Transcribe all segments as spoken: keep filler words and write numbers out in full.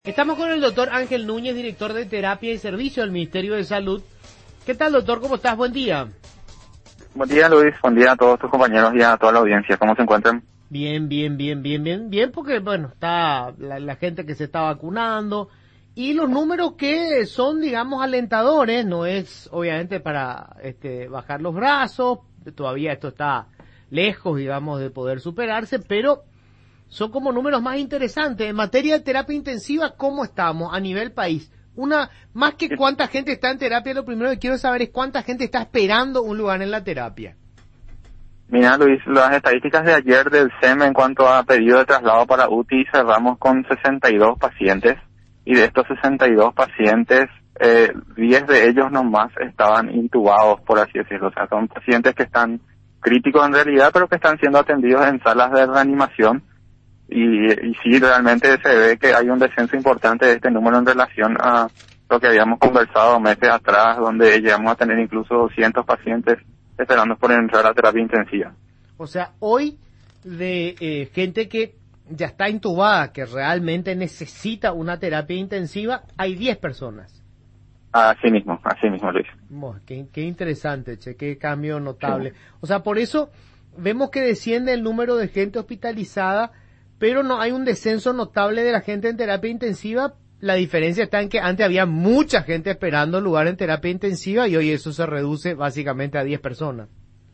Estamos con el doctor Ángel Núñez, director de Terapia y Servicio del Ministerio de Salud. ¿Qué tal, doctor? ¿Cómo estás? Buen día. Buen día, Luis. Buen día a todos tus compañeros y a toda la audiencia. ¿Cómo se encuentran? Bien, bien, bien, bien, bien, bien, porque, bueno, está la, la gente que se está vacunando y los números que son, digamos, alentadores. No es, obviamente, para este, bajar los brazos. Todavía esto está lejos, digamos, de poder superarse, pero son como números más interesantes. En materia de terapia intensiva, ¿cómo estamos a nivel país? Una, más que cuánta gente está en terapia, lo primero que quiero saber es cuánta gente está esperando un lugar en la terapia. Mira, Luis, las estadísticas de ayer del S E M en cuanto a pedido de traslado para U T I cerramos con sesenta y dos pacientes y de estos sesenta y dos pacientes, eh, diez de ellos nomás estaban intubados, por así decirlo. O sea, son pacientes que están críticos en realidad, pero que están siendo atendidos en salas de reanimación. Y, y sí, realmente se ve que hay un descenso importante de este número en relación a lo que habíamos conversado meses atrás, donde llegamos a tener incluso doscientos pacientes esperando por entrar a terapia intensiva. O sea, hoy de eh, gente que ya está intubada, que realmente necesita una terapia intensiva, hay diez personas. Así mismo, así mismo, Luis. Bueno, qué, qué interesante, che, qué cambio notable. Sí. O sea, por eso vemos que desciende el número de gente hospitalizada, pero no hay un descenso notable de la gente en terapia intensiva. La diferencia está en que antes había mucha gente esperando lugar en terapia intensiva y hoy eso se reduce básicamente a diez personas.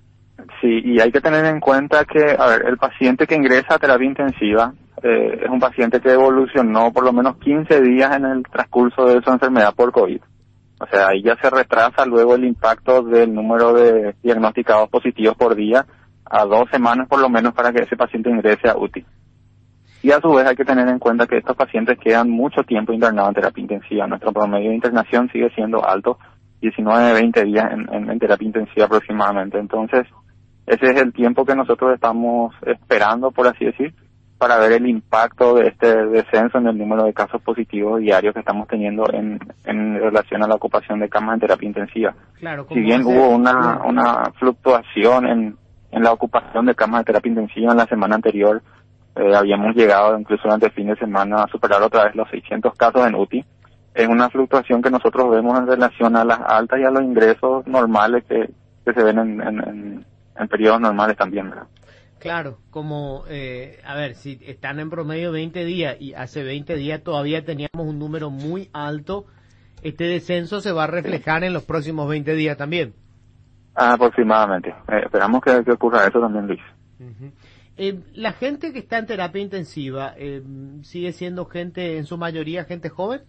Sí, y hay que tener en cuenta que, a ver, el paciente que ingresa a terapia intensiva eh, es un paciente que evolucionó por lo menos quince días en el transcurso de su enfermedad por COVID. O sea, ahí ya se retrasa luego el impacto del número de diagnosticados positivos por día a dos semanas por lo menos para que ese paciente ingrese a U T I. Y a su vez hay que tener en cuenta que estos pacientes quedan mucho tiempo internados en terapia intensiva. Nuestro promedio de internación sigue siendo alto, diecinueve a veinte días en, en, en terapia intensiva aproximadamente. Entonces, ese es el tiempo que nosotros estamos esperando, por así decir, para ver el impacto de este descenso en el número de casos positivos diarios que estamos teniendo en, en relación a la ocupación de camas en terapia intensiva. Claro, si bien hubo una, una fluctuación en, en la ocupación de camas de terapia intensiva en la semana anterior, Eh, habíamos llegado incluso durante el fin de semana a superar otra vez los seiscientos casos en U T I. Es una fluctuación que nosotros vemos en relación a las altas y a los ingresos normales que, que se ven en, en, en, en periodos normales también, ¿verdad? Claro, como, eh, a ver, si están en promedio veinte días y hace veinte días todavía teníamos un número muy alto, este descenso se va a reflejar sí. en los próximos veinte días también. Ah, aproximadamente. Eh, esperamos que, que ocurra eso también, Luis. Uh-huh. Eh, la gente que está en terapia intensiva, eh, ¿sigue siendo gente, en su mayoría, gente joven?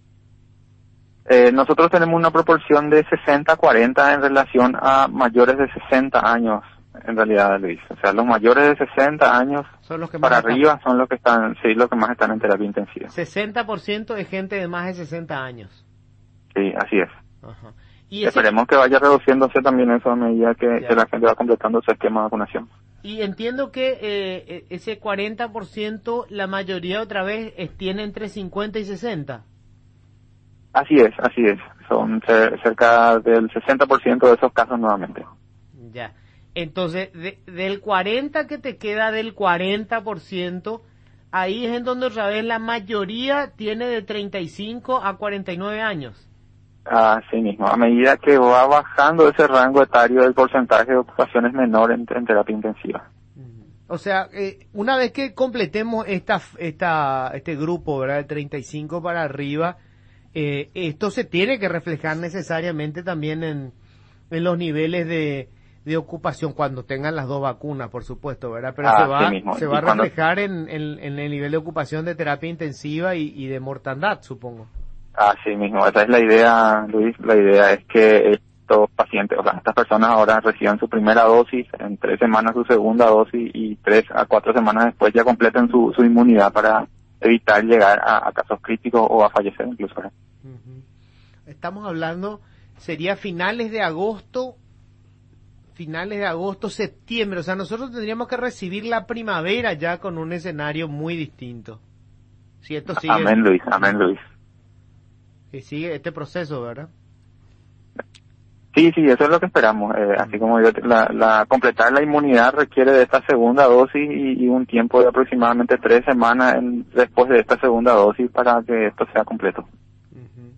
Eh, nosotros tenemos una proporción de sesenta a cuarenta en relación a mayores de sesenta años, en realidad, Luis. O sea, los mayores de sesenta años son los que para más arriba están. son los que están, sí, los que más están en terapia intensiva. sesenta por ciento de gente de más de sesenta años. Sí, así es. Ajá. Y ese... Esperemos que vaya reduciéndose también eso a medida que, que la gente va completando su esquema de vacunación. Y entiendo que eh, ese cuarenta por ciento, la mayoría otra vez es, tiene entre cincuenta y sesenta. Así es, así es. Son cerca del sesenta por ciento de esos casos nuevamente. Ya. Entonces, de, del cuarenta que te queda del cuarenta por ciento, ahí es en donde otra vez la mayoría tiene de treinta y cinco a cuarenta y nueve años. Así mismo, a medida que va bajando ese rango etario, el porcentaje de ocupación es menor en, en terapia intensiva. O sea, eh, una vez que completemos esta, esta, este grupo, ¿verdad?, de treinta y cinco para arriba, eh, esto se tiene que reflejar necesariamente también en, en los niveles de, de ocupación cuando tengan las dos vacunas, por supuesto, ¿verdad? Pero ah, se va, mismo. se va a cuando... reflejar en, en, en el nivel de ocupación de terapia intensiva y, y de mortandad, supongo. Así mismo, esa es la idea, Luis. La idea es que estos pacientes, o sea, estas personas ahora reciban su primera dosis, en tres semanas su segunda dosis y tres a cuatro semanas después ya completen su, su inmunidad para evitar llegar a, a casos críticos o a fallecer incluso. Uh-huh. Estamos hablando, sería finales de agosto, finales de agosto, septiembre. O sea, nosotros tendríamos que recibir la primavera ya con un escenario muy distinto. Si esto sigue... Amén, Luis, amén, Luis. Que sigue este proceso, ¿verdad? Sí, sí, eso es lo que esperamos. Eh, así como yo, la, la, completar la inmunidad requiere de esta segunda dosis y, y un tiempo de aproximadamente tres semanas en, después de esta segunda dosis para que esto sea completo. Uh-huh.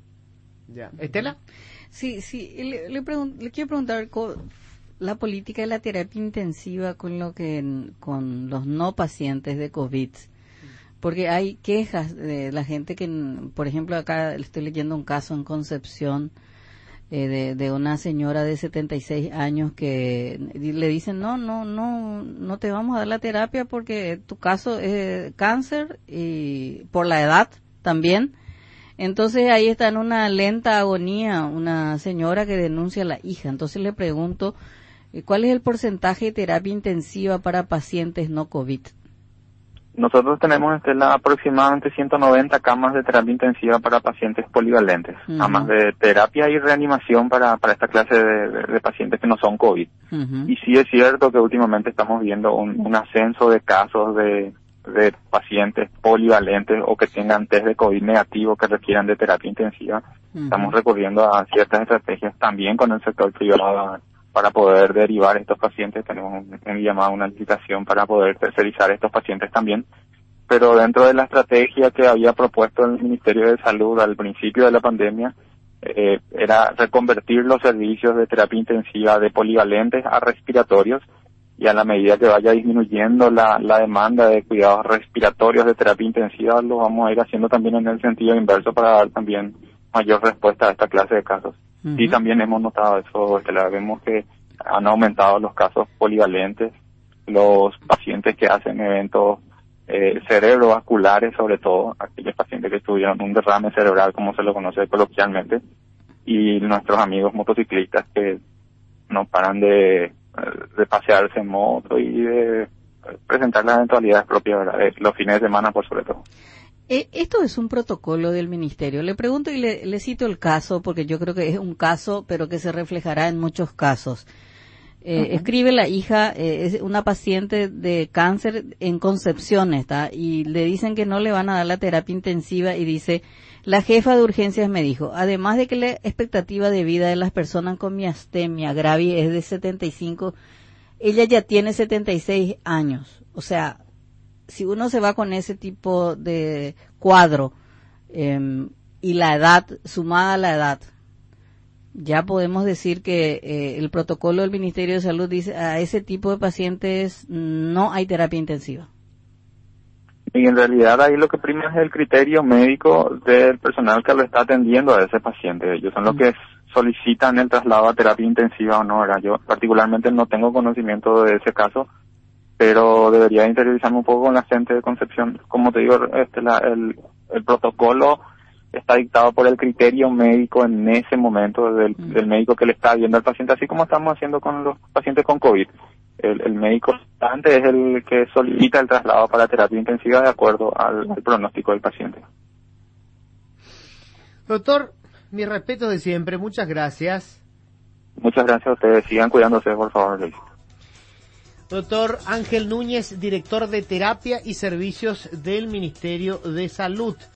Ya. ¿Estela? Sí, sí, le, le, pregun- le quiero preguntar con la política de la terapia intensiva con lo que con los no pacientes de COVID, porque hay quejas de la gente que, por ejemplo, acá estoy leyendo un caso en Concepción eh, de, de una señora de setenta y seis años que le dicen no, no, no, no te vamos a dar la terapia porque tu caso es cáncer y por la edad también. Entonces ahí está en una lenta agonía una señora que denuncia a la hija. Entonces le pregunto, ¿cuál es el porcentaje de terapia intensiva para pacientes no COVID? Nosotros tenemos Estela, aproximadamente ciento noventa camas de terapia intensiva para pacientes polivalentes, uh-huh. Camas de terapia y reanimación para, para esta clase de, de, de pacientes que no son COVID. Uh-huh. Y sí es cierto que últimamente estamos viendo un, un ascenso de casos de, de pacientes polivalentes o que tengan test de COVID negativo que requieran de terapia intensiva. Uh-huh. Estamos recurriendo a ciertas estrategias también con el sector privado para poder derivar estos pacientes. Tenemos en llamada una licitación para poder tercerizar estos pacientes también, pero dentro de la estrategia que había propuesto el Ministerio de Salud al principio de la pandemia, eh, era reconvertir los servicios de terapia intensiva de polivalentes a respiratorios, y a la medida que vaya disminuyendo la, la demanda de cuidados respiratorios de terapia intensiva, lo vamos a ir haciendo también en el sentido inverso para dar también mayor respuesta a esta clase de casos. Uh-huh. Y también hemos notado eso, que la vemos que han aumentado los casos polivalentes, los pacientes que hacen eventos eh, cerebrovasculares, sobre todo aquellos pacientes que tuvieron un derrame cerebral, como se lo conoce coloquialmente, y nuestros amigos motociclistas que no paran de, de pasearse en moto y de presentar las eventualidades propias, ¿verdad? Los fines de semana, por sobre todo. Eh, esto es un protocolo del ministerio. Le pregunto y le, le cito el caso porque yo creo que es un caso, pero que se reflejará en muchos casos. Eh, uh-huh. Escribe la hija, eh, es una paciente de cáncer en Concepción, está, y le dicen que no le van a dar la terapia intensiva y dice, la jefa de urgencias me dijo, además de que la expectativa de vida de las personas con miastenia gravis es de setenta y cinco, ella ya tiene setenta y seis años. O sea, si uno se va con ese tipo de cuadro eh, y la edad, sumada a la edad, ya podemos decir que eh, el protocolo del Ministerio de Salud dice a ese tipo de pacientes no hay terapia intensiva. Y en realidad ahí lo que prima es el criterio médico del personal que lo está atendiendo a ese paciente. Ellos son los mm. que solicitan el traslado a terapia intensiva o no. ¿verdad? Yo particularmente no tengo conocimiento de ese caso, pero debería interiorizarme un poco con la gente de Concepción. Como te digo, este, la, el, el protocolo está dictado por el criterio médico en ese momento del, mm. del médico que le está viendo al paciente, así como estamos haciendo con los pacientes con COVID. El, el médico tratante es el que solicita el traslado para terapia intensiva de acuerdo al, al pronóstico del paciente. Doctor, mi respeto de siempre, muchas gracias. Muchas gracias a ustedes, sigan cuidándose, por favor, Luis. Doctor Ángel Núñez, director de Terapia y Servicios del Ministerio de Salud.